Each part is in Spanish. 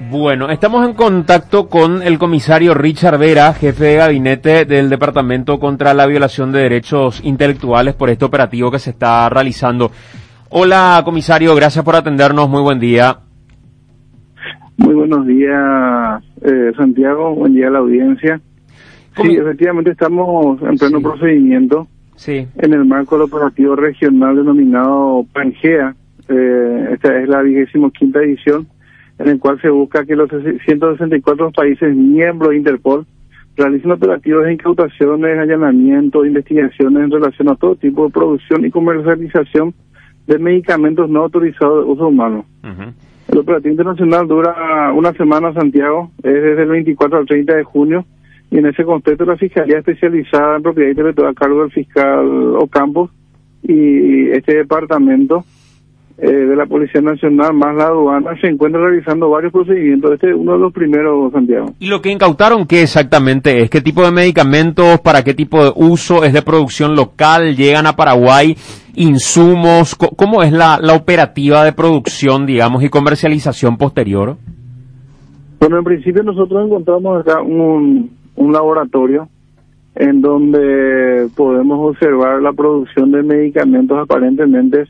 Bueno, estamos en contacto con el comisario Richard Vera, jefe de gabinete del Departamento contra la Violación de Derechos Intelectuales por este operativo que se está realizando. Hola, comisario, gracias por atendernos, muy buen día. Muy buenos días, Santiago, buen día a la audiencia. Sí, efectivamente estamos en pleno procedimiento en el marco del operativo regional denominado Pangea. Esta es la 25ª edición, en el cual se busca que los 164 países miembros de Interpol realicen operativos de incautaciones, allanamientos, investigaciones en relación a todo tipo de producción y comercialización de medicamentos no autorizados de uso humano. El operativo internacional dura una semana, Santiago, es desde el 24 al 30 de junio, y en ese contexto la Fiscalía Especializada en Propiedad Intelectual a cargo del fiscal Ocampos y este departamento de la Policía Nacional más la aduana se encuentra realizando varios procedimientos. Este es uno de los primeros, Santiago. ¿Y lo que incautaron qué exactamente es? ¿Qué tipo de medicamentos? ¿Para qué tipo de uso? ¿Es de producción local? ¿Llegan a Paraguay? ¿Insumos? ¿Cómo es la operativa de producción, digamos, y comercialización posterior? Bueno, en principio nosotros encontramos acá un laboratorio en donde podemos observar la producción de medicamentos aparentemente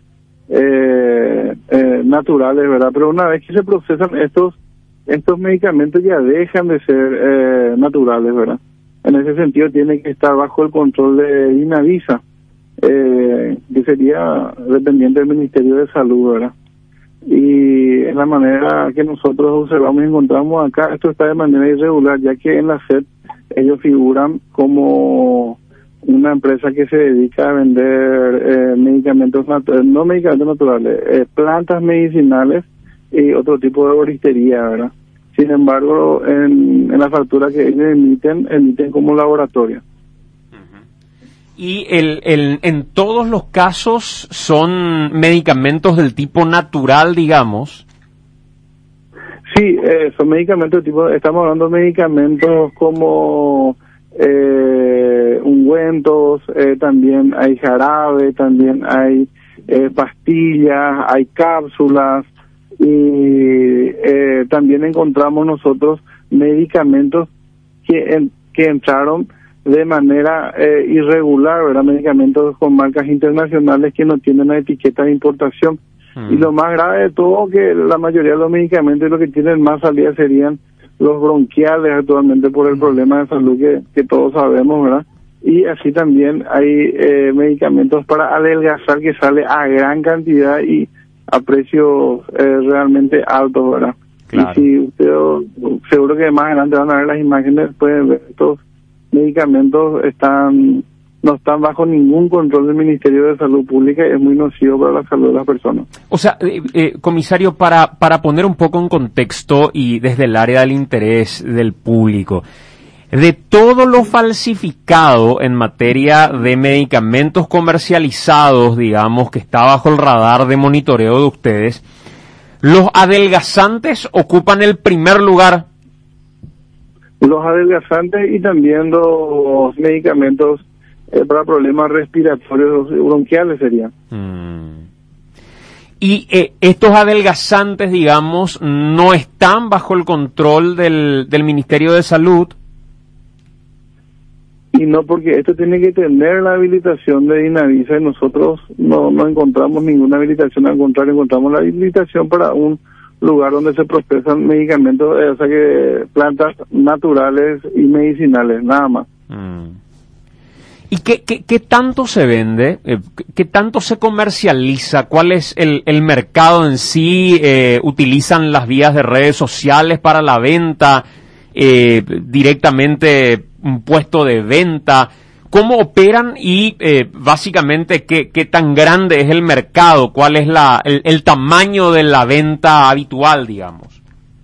naturales, ¿verdad? Pero una vez que se procesan estos medicamentos ya dejan de ser naturales, ¿verdad? En ese sentido tiene que estar bajo el control de INAVISA, que sería dependiente del Ministerio de Salud, ¿verdad? Y en la manera que nosotros observamos y encontramos acá, esto está de manera irregular, ya que en la SED ellos figuran como una empresa que se dedica a vender medicamentos no medicamentos naturales, plantas medicinales y otro tipo de herboristería, ¿verdad? Sin embargo, en la factura que ellos emiten como laboratorio. ¿Y en todos los casos son medicamentos del tipo natural, digamos? Sí, son medicamentos tipo, estamos hablando de medicamentos como ungüentos, también hay jarabe, también hay pastillas, hay cápsulas, y también encontramos nosotros medicamentos que entraron de manera irregular, ¿verdad? Medicamentos con marcas internacionales que no tienen la etiqueta de importación. Y lo más grave de todo, que la mayoría de los medicamentos lo que tienen más salida serían los bronquiales actualmente por el problema de salud que todos sabemos, ¿verdad? Y así también hay medicamentos para adelgazar que sale a gran cantidad y a precios realmente altos, ¿verdad? Claro. Y si ustedes, seguro que más adelante van a ver las imágenes, pueden ver estos medicamentos no están bajo ningún control del Ministerio de Salud Pública y es muy nocivo para la salud de las personas. O sea, comisario, para poner un poco en contexto y desde el área del interés del público, de todo lo falsificado en materia de medicamentos comercializados, digamos, que está bajo el radar de monitoreo de ustedes, los adelgazantes ocupan el primer lugar. Los adelgazantes y también los medicamentos para problemas respiratorios bronquiales serían. Y estos adelgazantes, digamos, no están bajo el control del Ministerio de Salud. Y no, porque esto tiene que tener la habilitación de INAVISA y nosotros no encontramos ninguna habilitación, al contrario, encontramos la habilitación para un lugar donde se procesan medicamentos, o sea que plantas naturales y medicinales, nada más. ¿Y qué tanto se vende? ¿Qué tanto se comercializa? ¿Cuál es el mercado en sí? ¿Utilizan las vías de redes sociales para la venta? ¿Directamente un puesto de venta? ¿Cómo operan y básicamente qué tan grande es el mercado? ¿Cuál es el tamaño de la venta habitual, digamos?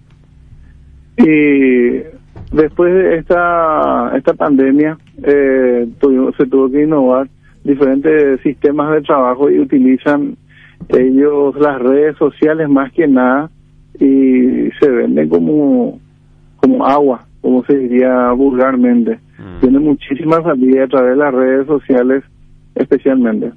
Después de esta pandemia se tuvo que innovar diferentes sistemas de trabajo y utilizan ellos las redes sociales más que nada y se venden como agua, como se diría vulgarmente. Tiene muchísima salida a través de las redes sociales especialmente.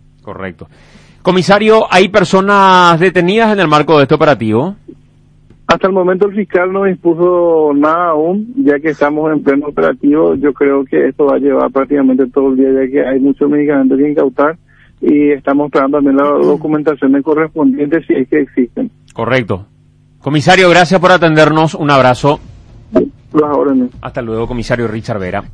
Correcto. Comisario, ¿hay personas detenidas en el marco de este operativo? Hasta el momento el fiscal no dispuso nada aún, ya que estamos en pleno operativo. Yo creo que esto va a llevar prácticamente todo el día, ya que hay muchos medicamentos que incautar y estamos esperando también la documentación correspondiente si es que existen. Correcto. Comisario, gracias por atendernos. Un abrazo. Las órdenes. Hasta luego, comisario Richard Vera.